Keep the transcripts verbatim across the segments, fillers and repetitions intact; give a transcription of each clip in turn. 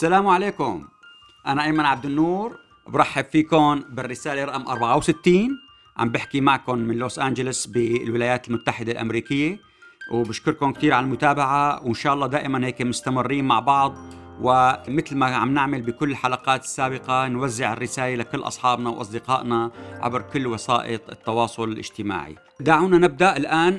السلام عليكم. أنا أيمن عبد النور، برحب فيكم بالرسالة رقم أربعة وستين. عم بحكي معكم من لوس أنجلوس بالولايات المتحدة الأمريكية، وبشكركم كتير على المتابعة، وإن شاء الله دائما هيك مستمرين مع بعض. ومثل ما عم نعمل بكل الحلقات السابقة نوزع الرسائل لكل أصحابنا وأصدقائنا عبر كل وسائط التواصل الاجتماعي. دعونا نبدأ الآن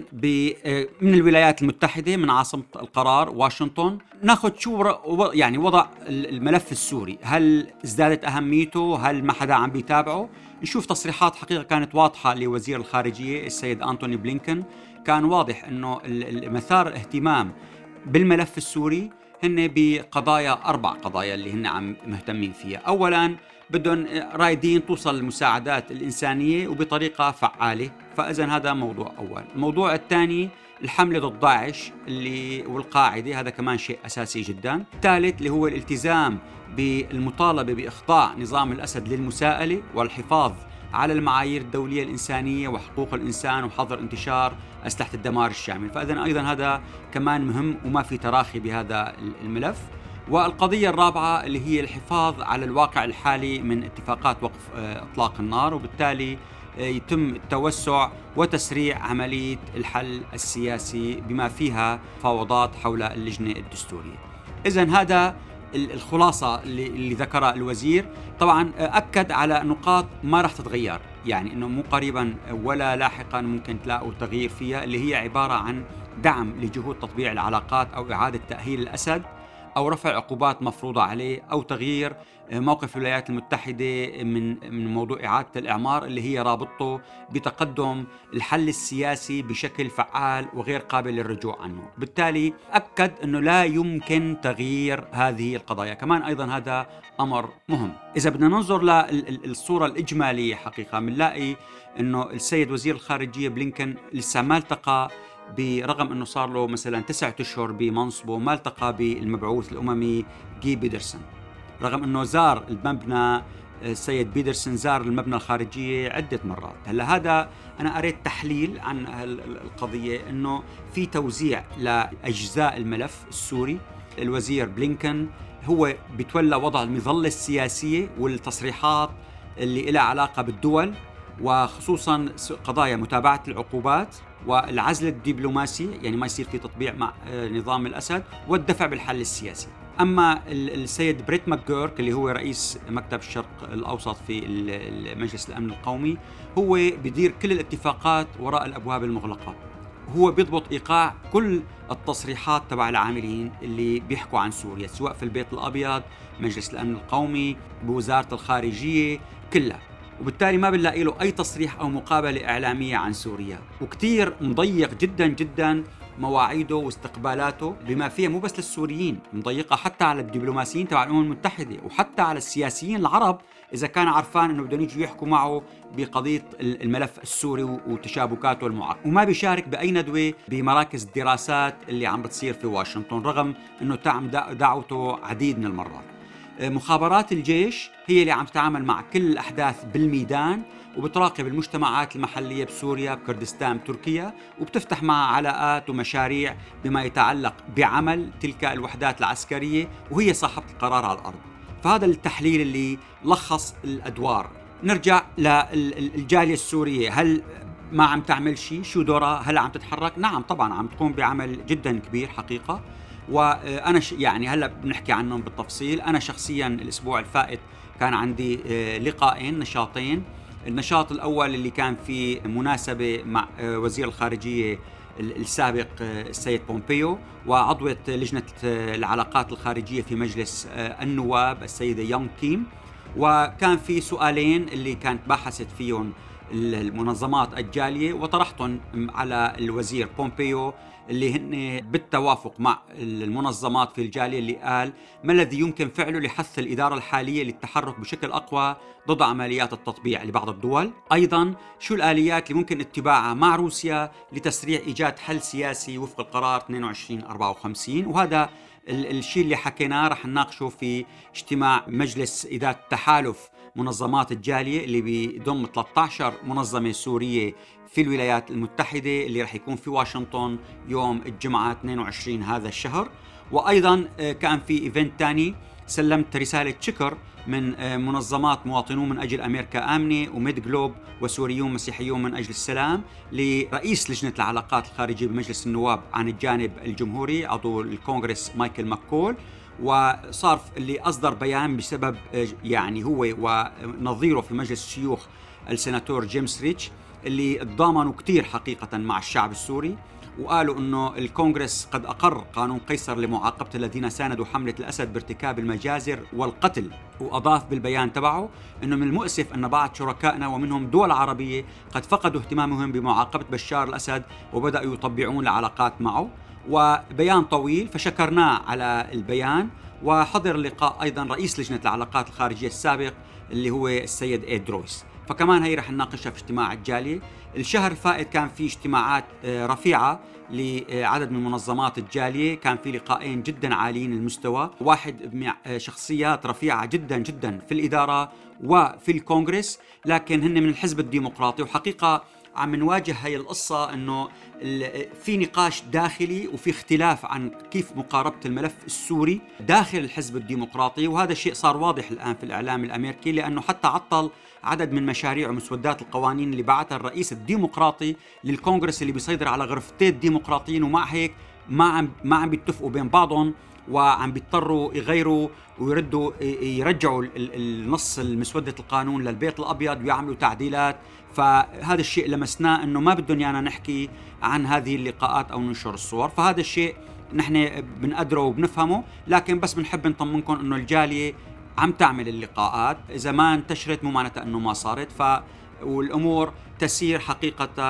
من الولايات المتحدة، من عاصمة القرار واشنطن. ناخذ شو يعني وضع الملف السوري، هل ازدادت أهميته؟ هل ما حدا عم بيتابعه؟ نشوف تصريحات حقيقة كانت واضحة لوزير الخارجية السيد أنتوني بلينكن. كان واضح أنه مثار الاهتمام بالملف السوري هن بقضايا أربع قضايا اللي هن عم مهتمين فيها. أولاً بدهم رايدين توصل المساعدات الإنسانية وبطريقة فعالة، فإذن هذا موضوع أول. الموضوع الثاني الحملة ضد داعش اللي والقاعدة، هذا كمان شيء أساسي جداً. الثالث اللي هو الالتزام بالمطالبة بإخضاع نظام الأسد للمساءلة والحفاظ على المعايير الدولية الإنسانية وحقوق الإنسان وحظر انتشار أسلحة الدمار الشامل، فإذن أيضا هذا كمان مهم وما في تراخي بهذا الملف. والقضية الرابعة اللي هي الحفاظ على الواقع الحالي من اتفاقات وقف إطلاق النار، وبالتالي يتم التوسع وتسريع عملية الحل السياسي بما فيها فاوضات حول اللجنة الدستورية. إذن هذا الخلاصة اللي, اللي ذكرها الوزير. طبعا أكد على نقاط ما راح تتغير، يعني أنه مو قريبا ولا لاحقا ممكن تلاقوا تغيير فيها، اللي هي عبارة عن دعم لجهود تطبيع العلاقات أو إعادة تأهيل الأسد أو رفع عقوبات مفروضة عليه أو تغيير موقف الولايات المتحدة من من موضوع إعادة الإعمار اللي هي رابطته بتقدم الحل السياسي بشكل فعال وغير قابل للرجوع عنه. بالتالي أكد أنه لا يمكن تغيير هذه القضايا. كمان أيضا هذا أمر مهم. إذا بدنا ننظر للصورة الإجمالية حقيقة بنلاقي أنه السيد وزير الخارجية بلينكن لسه ما التقى، برغم أنه صار له مثلا تسعة أشهر بمنصبه، ما التقى بالمبعوث الأممي جي بيدرسون، رغم أنه زار المبنى. السيد بيدرسون زار المبنى الخارجية عدة مرات. هلا هذا أنا قريت تحليل عن القضية أنه في توزيع لأجزاء الملف السوري. الوزير بلينكن هو بيتولى وضع المظلة السياسية والتصريحات اللي لها علاقة بالدول، وخصوصا قضايا متابعة العقوبات والعزل الدبلوماسي، يعني ما يصير في تطبيع مع نظام الأسد، والدفع بالحل السياسي. أما السيد بريت ماكجورك اللي هو رئيس مكتب الشرق الأوسط في مجلس الأمن القومي، هو بيدير كل الاتفاقات وراء الأبواب المغلقة. هو بيضبط إيقاع كل التصريحات تبع العاملين اللي بيحكوا عن سوريا، سواء في البيت الأبيض، مجلس الأمن القومي، بوزارة الخارجية كلها، وبالتالي ما بنلاقي له أي تصريح أو مقابلة إعلامية عن سوريا. وكتير مضيق جدا جدا مواعيده واستقبالاته، بما فيها مو بس للسوريين، مضيقة حتى على الدبلوماسيين تبع الأمم المتحدة وحتى على السياسيين العرب إذا كان عرفان أنه بدهم يجوا يحكوا معه بقضية الملف السوري وتشابكاته المعارضة. وما بيشارك بأي ندوة بمراكز الدراسات اللي عم بتصير في واشنطن، رغم أنه تعم دعوته عديد من المرات. مخابرات الجيش هي اللي عم تتعامل مع كل الأحداث بالميدان، وبتراقب المجتمعات المحلية بسوريا، بكردستان، بتركيا، وبتفتح معها علاقات ومشاريع بما يتعلق بعمل تلك الوحدات العسكرية، وهي صاحبة القرار على الأرض. فهذا التحليل اللي لخص الأدوار. نرجع للجالية السورية، هل ما عم تعمل شيء؟ شو دورها؟ هل عم تتحرك؟ نعم طبعا عم تقوم بعمل جدا كبير حقيقة، وأنا يعني هلأ بنحكي عنهم بالتفصيل. أنا شخصيا الأسبوع الفائت كان عندي لقاءين نشاطين. النشاط الأول اللي كان فيه مناسبة مع وزير الخارجية السابق السيد بومبيو وعضوة لجنة العلاقات الخارجية في مجلس النواب السيدة يونغ كيم، وكان في سؤالين اللي كانت باحثت فيهم المنظمات الجالية وطرحتهم على الوزير بومبيو، اللي هن بالتوافق مع المنظمات في الجالية، اللي قال ما الذي يمكن فعله لحث الإدارة الحالية للتحرك بشكل أقوى ضد عمليات التطبيع لبعض الدول. أيضا شو الآليات اللي ممكن اتباعها مع روسيا لتسريع إيجاد حل سياسي وفق القرار اثنين وعشرين أربعة وخمسين. وهذا الشيء اللي حكيناه رح نناقشه في اجتماع مجلس إدارة تحالف منظمات الجالية اللي بيضم ثلاثة عشر منظمة سورية في الولايات المتحدة، اللي رح يكون في واشنطن يوم الجمعة اثنين وعشرين هذا الشهر. وأيضا كان في إيفنت تاني سلمت رسالة شكر من منظمات مواطنون من أجل أمريكا آمنة وميد جلوب وسوريون مسيحيون من أجل السلام لرئيس لجنة العلاقات الخارجية بمجلس النواب عن الجانب الجمهوري عضو الكونغرس مايكل ماكول، وصار اللي أصدر بيان بسبب يعني هو ونظيره في مجلس الشيوخ السيناتور جيمس ريتش اللي تضامنوا كتير حقيقة مع الشعب السوري، وقالوا أنه الكونغرس قد أقر قانون قيصر لمعاقبة الذين ساندوا حملة الأسد بارتكاب المجازر والقتل. وأضاف بالبيان تبعه أنه من المؤسف أن بعض شركائنا ومنهم دول عربية قد فقدوا اهتمامهم بمعاقبة بشار الأسد وبدأوا يطبعون العلاقات معه. وبيان طويل فشكرناه على البيان. وحضر اللقاء أيضا رئيس لجنة العلاقات الخارجية السابق اللي هو السيد إيد رويس، فكمان هي رح نناقشها في اجتماع الجالية. الشهر الفائت كان في اجتماعات رفيعة لعدد من منظمات الجالية، كان في لقاءين جدا عاليين المستوى، واحد مع شخصيات رفيعة جدا جدا في الإدارة وفي الكونغرس، لكن هن من الحزب الديمقراطي. وحقيقة عم نواجه هاي القصة أنه في نقاش داخلي وفي اختلاف عن كيف مقاربة الملف السوري داخل الحزب الديمقراطي، وهذا الشيء صار واضح الآن في الإعلام الأمريكي، لأنه حتى عطل عدد من مشاريع ومسودات القوانين اللي بعثها الرئيس الديمقراطي للكونغرس اللي بيصيدر على غرفتين ديمقراطيين، ومع هيك ما عم ما عم بيتفقوا بين بعضهم وعم بيضطروا يغيروا ويردوا يرجعوا النص المسودة القانون للبيت الأبيض ويعملوا تعديلات. فهذا الشيء لمسناه أنه ما بدهم يانا نحكي عن هذه اللقاءات أو ننشر الصور، فهذا الشيء نحن بنقدره وبنفهمه، لكن بس بنحب نطمنكم أنه الجالية عم تعمل اللقاءات، إذا ما انتشرت مو معناتها أنه ما صارت، ف والأمور تسير حقيقة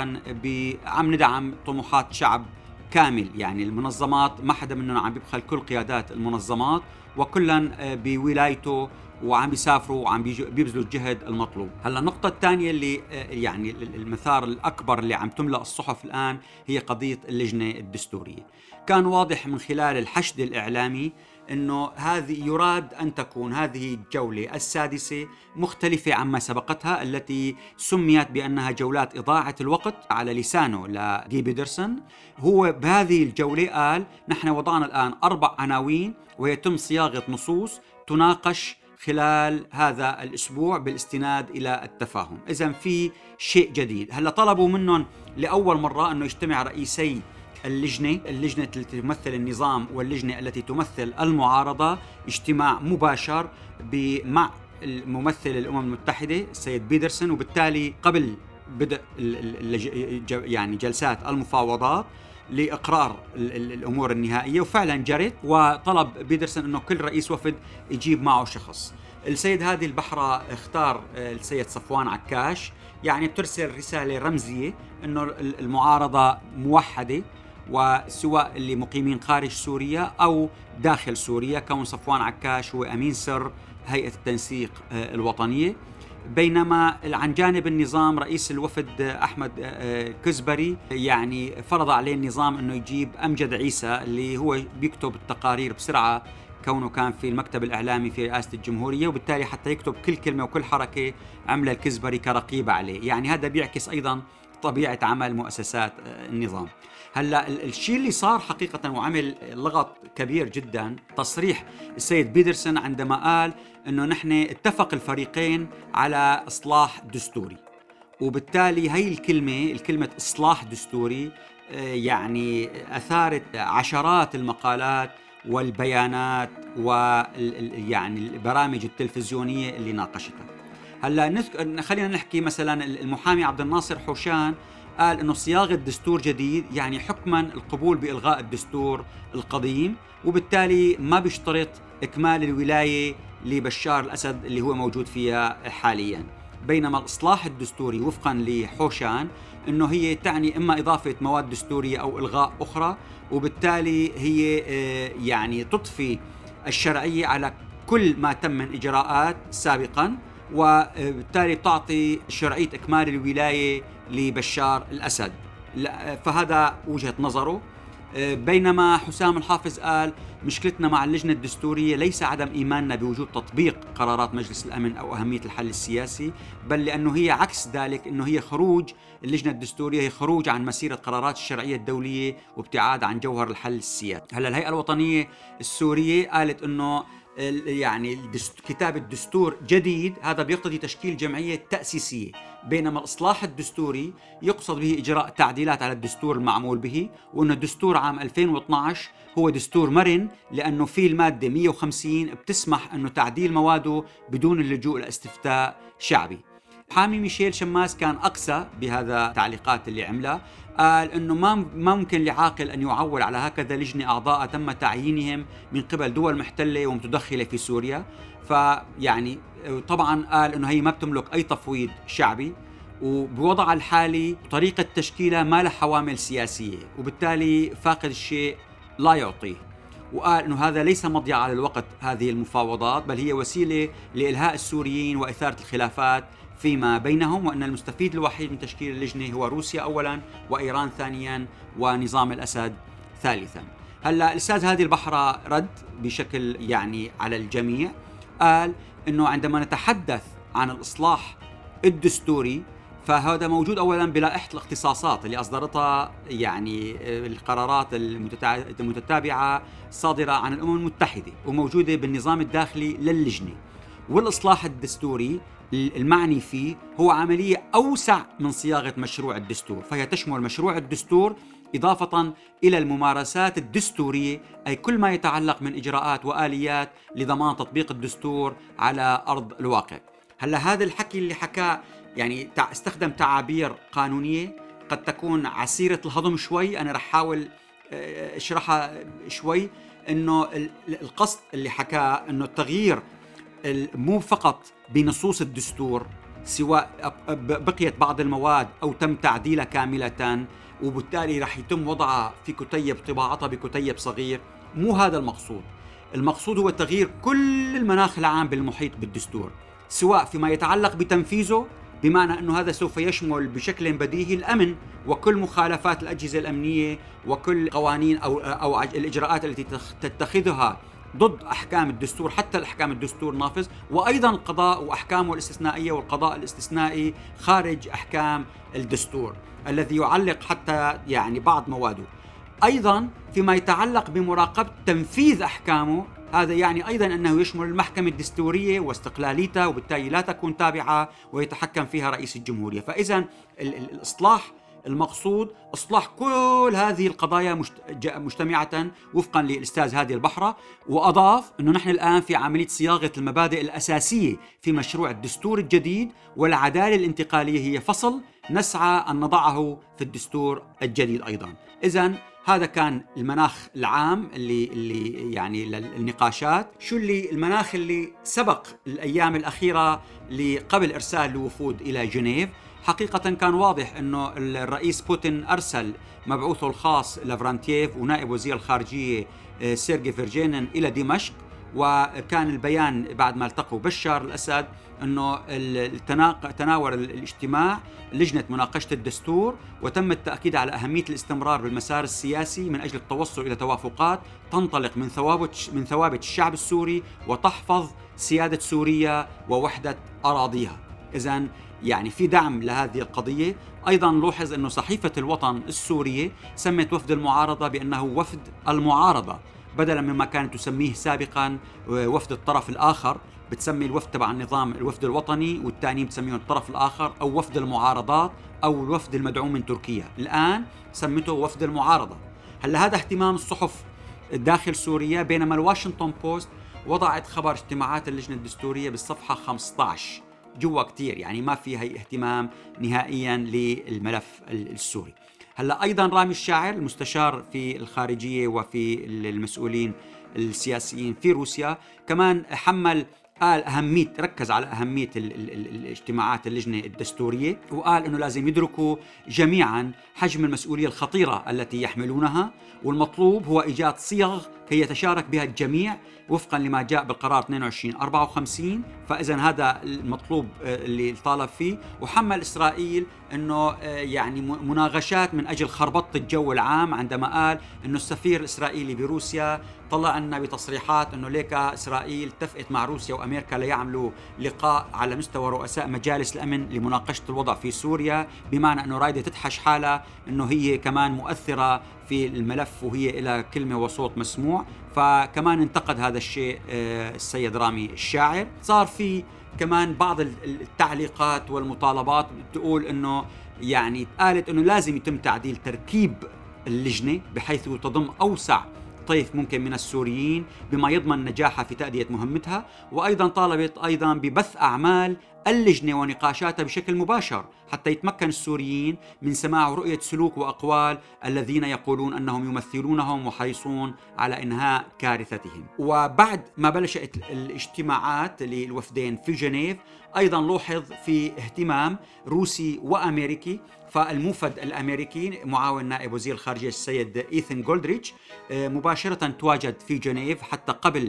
عم ندعم طموحات شعب كامل. يعني المنظمات ما حدا منهم عم بيبخل، كل قيادات المنظمات وكلا بولايته وعم بيسافروا وعم بيبذلوا الجهد المطلوب. هلا النقطة الثانية اللي يعني المثار الأكبر اللي عم تملأ الصحف الآن هي قضية اللجنة الدستورية. كان واضح من خلال الحشد الإعلامي أنه هذه يراد أن تكون هذه الجولة السادسة مختلفة عما سبقتها التي سميت بأنها جولات إضاعة الوقت على لسانه لجي بيدرسون. هو بهذه الجولة قال نحن وضعنا الآن أربع عناوين ويتم صياغة نصوص تناقش خلال هذا الأسبوع بالاستناد إلى التفاهم. إذن في شيء جديد. هلا طلبوا منهم لأول مرة أنه يجتمع رئيسي اللجنة اللجنة التي تمثل النظام واللجنة التي تمثل المعارضة اجتماع مباشر مع الممثل الأمم المتحدة السيد بيدرسون، وبالتالي قبل بدء يعني جلسات المفاوضات لإقرار الأمور النهائية، وفعلا جرت. وطلب بيدرسون أنه كل رئيس وفد يجيب معه شخص. السيد هادي البحرة اختار السيد صفوان عكاش، يعني بترسل رسالة رمزية أنه المعارضة موحدة، وسواء اللي مقيمين خارج سوريا أو داخل سوريا، كون صفوان عكاش هو أمين سر هيئة التنسيق الوطنية. بينما عن جانب النظام رئيس الوفد أحمد كزبري يعني فرض عليه النظام أنه يجيب أمجد عيسى اللي هو بيكتب التقارير بسرعة كونه كان في المكتب الإعلامي في رئاسة الجمهورية، وبالتالي حتى يكتب كل كلمة وكل حركة عمل الكزبري كرقيب عليه. يعني هذا بيعكس أيضا طبيعة عمل مؤسسات النظام. هلا الشيء اللي صار حقيقة وعمل لغط كبير جدا تصريح السيد بيدرسون عندما قال انه نحن اتفق الفريقين على اصلاح دستوري، وبالتالي هي الكلمة الكلمة اصلاح دستوري يعني اثارت عشرات المقالات والبيانات ويعني البرامج التلفزيونية اللي ناقشتها. هلا نذكر خلينا نحكي مثلا المحامي عبد الناصر حوشان قال إنه صياغة دستور جديد يعني حكما القبول بإلغاء الدستور القديم، وبالتالي ما بيشترط إكمال الولاية لبشار الأسد اللي هو موجود فيها حاليا. بينما الإصلاح الدستوري وفقا لحوشان إنه هي تعني إما إضافة مواد دستورية أو إلغاء أخرى، وبالتالي هي يعني تضفي الشرعية على كل ما تم من إجراءات سابقا، وبالتالي تعطي شرعية إكمال الولاية لبشار الأسد. فهذا وجهة نظره. بينما حسام الحافظ قال مشكلتنا مع اللجنة الدستورية ليس عدم إيماننا بوجود تطبيق قرارات مجلس الأمن أو أهمية الحل السياسي، بل لأنه هي عكس ذلك، أنه هي خروج اللجنة الدستورية هي خروج عن مسيرة قرارات الشرعية الدولية وابتعاد عن جوهر الحل السياسي. هلا الهيئة الوطنية السورية قالت أنه يعني كتابة دستور جديد هذا بيقتضي تشكيل جمعية تأسيسية، بينما الإصلاح الدستوري يقصد به إجراء تعديلات على الدستور المعمول به، وأن الدستور عام ألفين واثني عشر هو دستور مرن لأنه فيه المادة مئة وخمسين بتسمح أنه تعديل مواده بدون اللجوء لاستفتاء شعبي. حامي ميشيل شماس كان أقسى بهذا التعليقات اللي عملها، قال أنه ما ممكن لعاقل أن يعول على هكذا لجنة أعضاء تم تعيينهم من قبل دول محتلة ومتدخلة في سوريا. فيعني طبعا قال أنه هي ما بتملك أي تفويض شعبي، وبوضع الحالي طريقة تشكيلها ما لها حوامل سياسية، وبالتالي فاقد الشيء لا يعطيه. وقال أنه هذا ليس مضيعة على الوقت هذه المفاوضات، بل هي وسيلة لإلهاء السوريين وإثارة الخلافات فيما بينهم، وأن المستفيد الوحيد من تشكيل اللجنة هو روسيا أولا، وإيران ثانيا، ونظام الأسد ثالثا. هلا الأستاذ هادي البحرة رد بشكل يعني على الجميع، قال أنه عندما نتحدث عن الإصلاح الدستوري فهذا موجود أولا بلائحة الاختصاصات اللي أصدرتها يعني القرارات المتتابعة صادرة عن الأمم المتحدة، وموجودة بالنظام الداخلي للجنة. والإصلاح الدستوري المعني فيه هو عملية أوسع من صياغة مشروع الدستور، فهي تشمل مشروع الدستور إضافة إلى الممارسات الدستورية، أي كل ما يتعلق من إجراءات وآليات لضمان تطبيق الدستور على أرض الواقع. هلا هذا الحكي اللي حكاه يعني استخدم تعابير قانونية قد تكون عسيرة الهضم شوي، أنا رح أحاول أشرحها شوي. إنه القصد اللي حكاه إنه التغيير مو فقط بنصوص الدستور، سواء بقيت بعض المواد أو تم تعديلها كاملة وبالتالي رح يتم وضعها في كتيب، طباعتها بكتيب صغير. مو هذا المقصود. المقصود هو تغيير كل المناخ العام بالمحيط بالدستور، سواء فيما يتعلق بتنفيذه، بمعنى أنه هذا سوف يشمل بشكل بديهي الأمن وكل مخالفات الأجهزة الأمنية وكل قوانين أو, أو الإجراءات التي تتخذها ضد أحكام الدستور، حتى الأحكام الدستور نافذ، وأيضا القضاء وأحكامه الاستثنائية والقضاء الاستثنائي خارج أحكام الدستور الذي يعلق حتى يعني بعض مواده. أيضا فيما يتعلق بمراقبة تنفيذ أحكامه، هذا يعني أيضا أنه يشمل المحكمة الدستورية واستقلاليتها، وبالتالي لا تكون تابعة ويتحكم فيها رئيس الجمهورية. فإذا الإصلاح المقصود إصلاح كل هذه القضايا مجتمعة وفقا للأستاذ هادي البحرة. وأضاف أنه نحن الآن في عملية صياغة المبادئ الأساسية في مشروع الدستور الجديد، والعدالة الانتقالية هي فصل نسعى أن نضعه في الدستور الجديد أيضا. إذن هذا كان المناخ العام اللي اللي يعني للنقاشات. شو اللي المناخ اللي سبق الأيام الأخيرة قبل إرسال الوفود إلى جنيف؟ حقيقة كان واضح أنه الرئيس بوتين أرسل مبعوثه الخاص لافرانتييف ونائب وزير الخارجية سيرجي فيرجينين إلى دمشق، وكان البيان بعد ما التقوا بشار الأسد أنه تناول الاجتماع لجنة مناقشة الدستور، وتم التأكيد على أهمية الاستمرار بالمسار السياسي من أجل التوصل إلى توافقات تنطلق من ثوابت من ثوابت الشعب السوري وتحفظ سيادة سوريا ووحدة أراضيها. إذن يعني في دعم لهذه القضية. أيضا لوحظ أنه صحيفة الوطن السورية سمت وفد المعارضة بأنه وفد المعارضة، بدلا مما كانت تسميه سابقا وفد الطرف الآخر. بتسمي الوفد تبع النظام الوفد الوطني، والثاني بتسميه الطرف الآخر أو وفد المعارضات أو الوفد المدعوم من تركيا. الآن سمته وفد المعارضة. هلا هذا اهتمام الصحف داخل سوريا، بينما الواشنطن بوست وضعت خبر اجتماعات اللجنة الدستورية بالصفحة خمسة عشر جوا كتير، يعني ما فيها اهتمام نهائيا للملف السوري. هلا أيضا رامي الشاعر المستشار في الخارجية وفي المسؤولين السياسيين في روسيا كمان حمل، قال أهمية ركز على أهمية ال ال ال الاجتماعات اللجنة الدستورية، وقال أنه لازم يدركوا جميعا حجم المسؤولية الخطيرة التي يحملونها، والمطلوب هو إيجاد صيغ كي يتشارك بها الجميع وفقا لما جاء بالقرار اثنين وعشرين أربعة وخمسين. فإذا هذا المطلوب اللي طالب فيه. وحمل إسرائيل أنه يعني مناغشات من أجل خربطة الجو العام، عندما قال أنه السفير الإسرائيلي بروسيا طلع لنا بتصريحات أنه ليك إسرائيل اتفقت مع روسيا وأمريكا ليعملوا لقاء على مستوى رؤساء مجالس الأمن لمناقشة الوضع في سوريا، بمعنى أنه رايدة تتحش حالها أنه هي كمان مؤثرة في الملف وهي إلى كلمة وصوت مسموع. فكمان انتقد هذا الشيء السيد رامي الشاعر. صار في كمان بعض التعليقات والمطالبات تقول انه يعني قالت انه لازم يتم تعديل تركيب اللجنة بحيث تضم اوسع طيف ممكن من السوريين بما يضمن نجاحها في تأدية مهمتها. وأيضا طالبت أيضا ببث أعمال اللجنة ونقاشاتها بشكل مباشر حتى يتمكن السوريين من سماع ورؤية سلوك وأقوال الذين يقولون أنهم يمثلونهم وحريصون على إنهاء كارثتهم. وبعد ما بلشت الاجتماعات للوفدين في جنيف أيضا لوحظ في اهتمام روسي وأمريكي. فالموفد الأمريكي معاون نائب وزير الخارجية السيد إيثن جولدريتش مباشرة تواجد في جنيف حتى قبل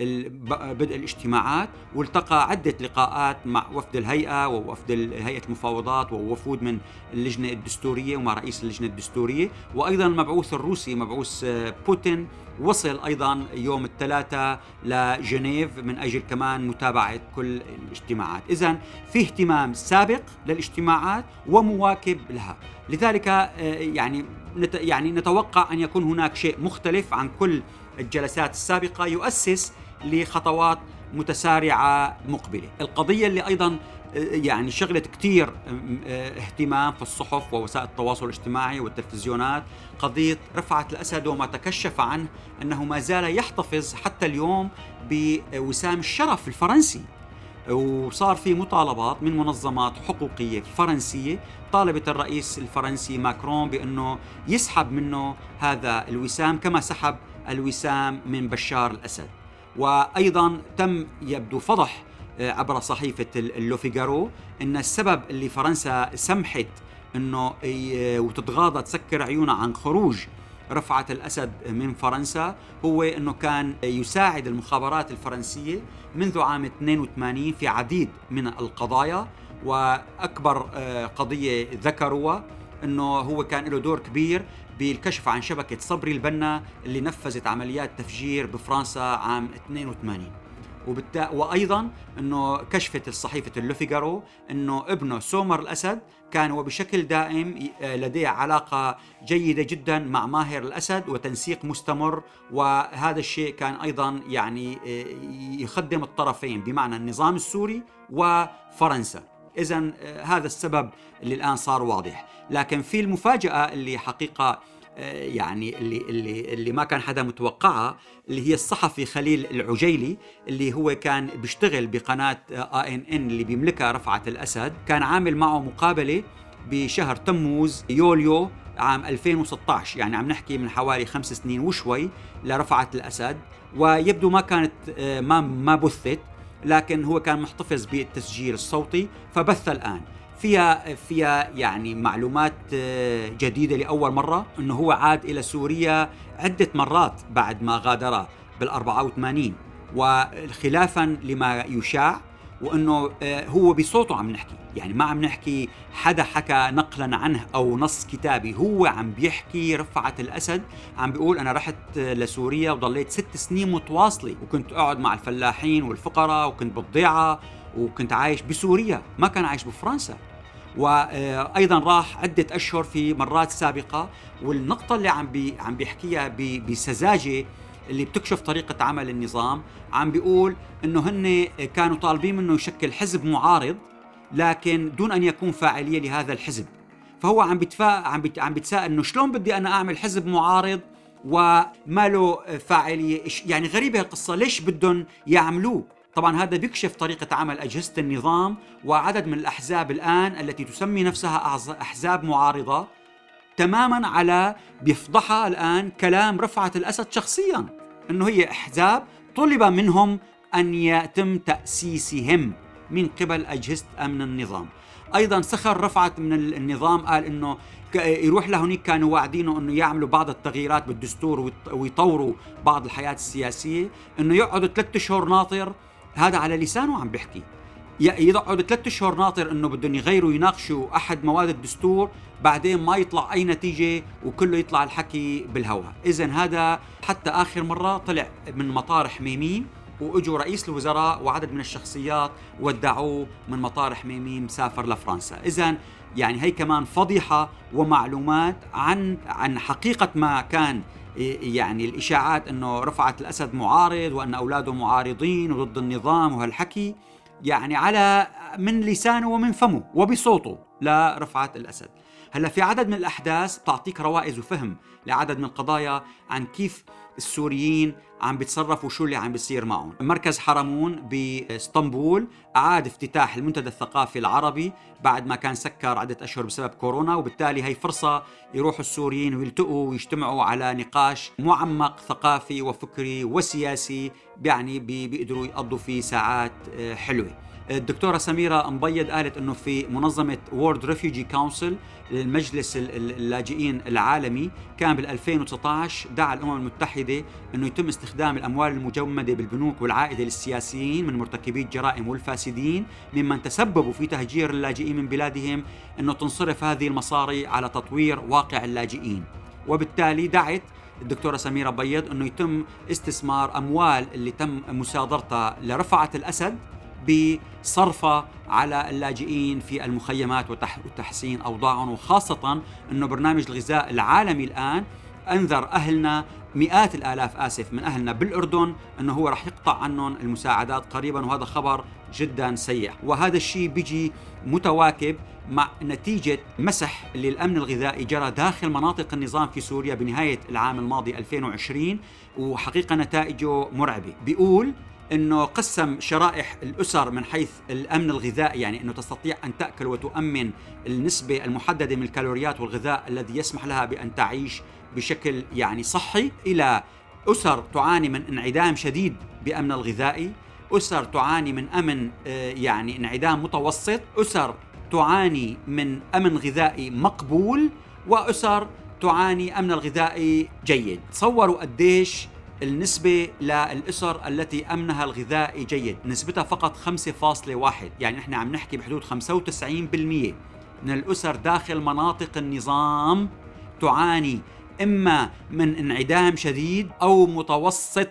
بدء الاجتماعات، والتقى عدة لقاءات مع وفد الهيئة ووفد هيئة المفاوضات ووفود من اللجنة الدستورية ومع رئيس اللجنة الدستورية. وأيضا المبعوث الروسي مبعوث بوتين وصل أيضا يوم الثلاثاء لجنيف من أجل كمان متابعة كل الاجتماعات. إذن في اهتمام سابق للاجتماعات ومواكب لها. لذلك يعني يعني نتوقع أن يكون هناك شيء مختلف عن كل الجلسات السابقة يؤسس لخطوات متسارعة مقبلة. القضية اللي أيضا يعني شغلت كتير اهتمام في الصحف ووسائل التواصل الاجتماعي والتلفزيونات قضية رفعت الأسد وما تكشف عنه أنه ما زال يحتفظ حتى اليوم بوسام الشرف الفرنسي. وصار في مطالبات من منظمات حقوقية فرنسية طالبت الرئيس الفرنسي ماكرون بأنه يسحب منه هذا الوسام كما سحب الوسام من بشار الأسد. وأيضا تم يبدو فضح عبر صحيفة اللوفيغارو أن السبب اللي فرنسا سمحت أنه وتتغاضى تسكر عيونها عن خروج رفعت الأسد من فرنسا هو أنه كان يساعد المخابرات الفرنسية منذ عام اثنين وثمانين في عديد من القضايا. وأكبر قضية ذكروها أنه هو كان له دور كبير بالكشف عن شبكة صبري البنا اللي نفذت عمليات تفجير بفرنسا عام اثنين وثمانين. وبالتا... وأيضا أنه كشفت الصحيفة اللوفيغارو أنه ابنه سومر الأسد كان وبشكل دائم لديه علاقة جيدة جدا مع ماهر الأسد وتنسيق مستمر. وهذا الشيء كان أيضا يعني يخدم الطرفين بمعنى النظام السوري وفرنسا. إذن هذا السبب اللي الآن صار واضح. لكن في المفاجأة اللي حقيقة يعني اللي اللي اللي ما كان حدا متوقعها اللي هي الصحفي خليل العجيلي اللي هو كان بيشتغل بقناة آ إن إن اللي بيملكها رفعت الأسد. كان عامل معه مقابلة بشهر تموز يوليو عام ألفين وستة عشر، يعني عم نحكي من حوالي خمس سنين وشوي لرفعت الأسد. ويبدو ما كانت ما ما بثت، لكن هو كان محتفظ بالتسجيل الصوتي فبث الآن. فيها فيها يعني معلومات جديدة لأول مرة أنه هو عاد إلى سوريا عدة مرات بعد ما غادر بالأربعة وثمانين، وخلافا لما يشاع، وأنه هو بصوته عم نحكي، يعني ما عم نحكي حدا حكى نقلا عنه أو نص كتابي، هو عم بيحكي رفعت الأسد عم بيقول أنا رحت لسوريا وضليت ست سنين متواصلة وكنت أقعد مع الفلاحين والفقراء وكنت بالضيعة وكنت عايش بسوريا، ما كان عايش بفرنسا. وأيضا راح عدة أشهر في مرات سابقة. والنقطة اللي عم بي عم بيحكيها بسذاجة اللي بتكشف طريقة عمل النظام، عم بيقول إنه هن كانوا طالبين منه يشكل حزب معارض لكن دون أن يكون فاعلية لهذا الحزب. فهو عم بيتفا عم بيت عم بيتساءل إنه شلون بدي أنا أعمل حزب معارض وما له فاعلية؟ يعني غريبة القصة، ليش بدهم يعملوه؟ طبعا هذا بيكشف طريقة عمل أجهزة النظام وعدد من الأحزاب الآن التي تسمي نفسها أحزاب معارضة تماما على بيفضحها الآن كلام رفعت الأسد شخصيا، أنه هي أحزاب طلب منهم أن يتم تأسيسهم من قبل أجهزة أمن النظام. أيضا سخر رفعت من النظام، قال أنه يروح لهونيك كانوا واعدينه أنه يعملوا بعض التغييرات بالدستور ويطوروا بعض الحياة السياسية، أنه يقعدوا ثلاثة أشهر ناطر، هذا على لسانه عم بيحكي، يقعدوا ثلاثة أشهر ناطر أنه بدهم يغيروا يناقشوا أحد مواد الدستور، بعدين ما يطلع أي نتيجة وكله يطلع الحكي بالهواء. إذن هذا حتى آخر مرة طلع من مطار حميميم وإجوا رئيس الوزراء وعدد من الشخصيات ودعوه من مطار حميميم سافر لفرنسا. إذن يعني هي كمان فضيحة ومعلومات عن عن حقيقة ما كان، يعني الإشاعات أنه رفعت الأسد معارض وأن أولاده معارضين وضد النظام وهالحكي، يعني على من لسانه ومن فمه وبصوته لرفعت الأسد. هلا في عدد من الأحداث تعطيك روائز وفهم لعدد من القضايا عن كيف السوريين عم بيتصرفوا وشو اللي عم بيصير معهم. مركز حرمون باسطنبول أعاد افتتاح المنتدى الثقافي العربي بعد ما كان سكر عدة أشهر بسبب كورونا، وبالتالي هي فرصة يروحوا السوريين ويلتقوا ويجتمعوا على نقاش معمق ثقافي وفكري وسياسي، يعني بيقدروا يقضوا فيه ساعات حلوة. الدكتورة سميرة مبيض قالت أنه في منظمة World Refugee Council المجلس اللاجئين العالمي كان بال2019 دعا الأمم المتحدة أنه يتم استخدام الأموال المجمدة بالبنوك والعائدة للسياسيين من مرتكبي الجرائم والفاسدين ممن تسببوا في تهجير اللاجئين من بلادهم، أنه تنصرف هذه المصاري على تطوير واقع اللاجئين. وبالتالي دعت الدكتورة سميرة بيض أنه يتم استثمار أموال اللي تم مصادرتها لرفعة الأسد بصرفة على اللاجئين في المخيمات وتحسين أوضاعهم، وخاصة أنه برنامج الغذاء العالمي الآن أنذر أهلنا مئات الآلاف آسف من أهلنا بالأردن أنه هو رح يقطع عنهم المساعدات قريبا، وهذا خبر جدا سيء. وهذا الشيء بيجي متواكب مع نتيجة مسح اللي الأمن الغذائي جرى داخل مناطق النظام في سوريا بنهاية العام الماضي ألفين وعشرين، وحقيقة نتائجه مرعبة. بيقول أنه قسم شرائح الأسر من حيث الأمن الغذائي، يعني أنه تستطيع أن تأكل وتؤمن النسبة المحددة من الكالوريات والغذاء الذي يسمح لها بأن تعيش بشكل يعني صحي، إلى أسر تعاني من انعدام شديد بأمن الغذائي، أسر تعاني من أمن يعني انعدام متوسط، أسر تعاني من أمن غذائي مقبول، وأسر تعاني أمن الغذائي جيد. تصوروا قديش النسبة للأسر التي أمنها الغذائي جيد، نسبتها فقط خمسة فاصلة واحد، يعني نحن عم نحكي بحدود خمسة وتسعين بالمئة من الأسر داخل مناطق النظام تعاني إما من انعدام شديد أو متوسط،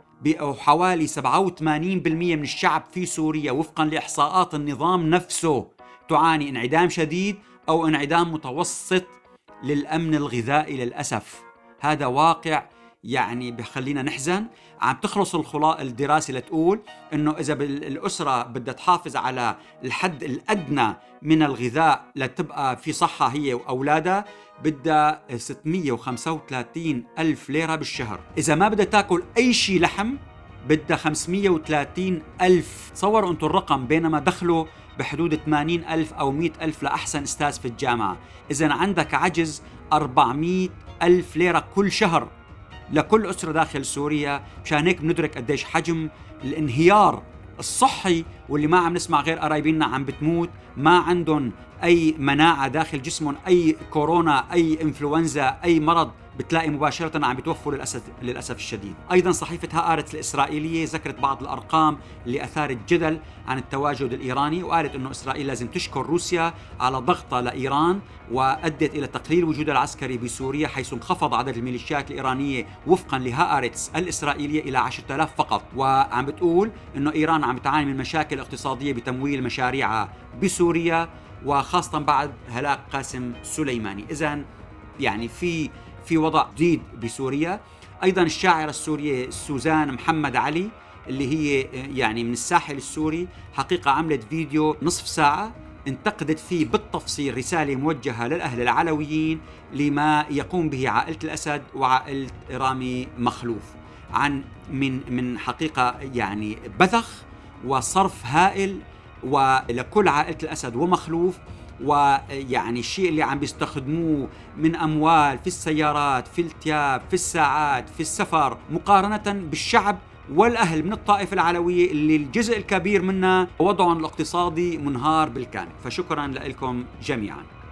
أو حوالي سبعة وثمانين بالمئة من الشعب في سوريا وفقا لإحصاءات النظام نفسه تعاني انعدام شديد أو انعدام متوسط للأمن الغذائي. للأسف هذا واقع يعني بخلينا نحزن. عم تخلص الخلاء الدراسي لتقول إنه إذا الأسرة بدها تحافظ على الحد الأدنى من الغذاء لتبقى في صحة هي وأولادها بدها ستمئة وخمسة وثلاثين ألف ليرة بالشهر. إذا ما بدها تاكل أي شيء لحم بدها خمسمئة وثلاثين ألف. تصوروا أنتم الرقم، بينما دخله بحدود ثمانين ألف أو مئة ألف لأحسن أستاذ في الجامعة. إذن عندك عجز أربعمئة ألف ليرة كل شهر لكل أسرة داخل سوريا. مشان هيك بندرك قديش حجم الانهيار الصحي، واللي ما عم نسمع غير قرايبيننا عم بتموت ما عندهم أي مناعة داخل جسمهم، أي كورونا أي إنفلونزا أي مرض بتلاقي مباشرة عم بتوفوا للأسف, للأسف الشديد. أيضا صحيفة هآرتس الإسرائيلية ذكرت بعض الأرقام اللي أثارت جدل عن التواجد الإيراني، وقالت أنه إسرائيل لازم تشكر روسيا على ضغطها لإيران، وأدت إلى تقليل وجودها العسكري بسوريا، حيث انخفض عدد الميليشيات الإيرانية وفقا لهآرتس الإسرائيلية إلى عشرة آلاف فقط. وعم بتقول أنه إيران عم تعاني من مشاكل اقتصادية بتمويل مشاريعها بسوريا، وخاصة بعد هلاك قاسم سليماني. إذن يعني في في وضع جديد بسوريا. أيضا الشاعرة السورية سوزان محمد علي اللي هي يعني من الساحل السوري، حقيقة عملت فيديو نصف ساعة انتقدت فيه بالتفصيل رسالة موجهة للأهل العلويين لما يقوم به عائلة الأسد وعائلة رامي مخلوف، عن من من حقيقة يعني بذخ وصرف هائل ولكل عائلة الأسد ومخلوف، ويعني الشيء اللي عم بيستخدموه من أموال في السيارات في الثياب في الساعات في السفر، مقارنة بالشعب والأهل من الطائفة العلوية اللي الجزء الكبير منها وضعهم الاقتصادي منهار بالكامل. فشكرا لكم جميعا.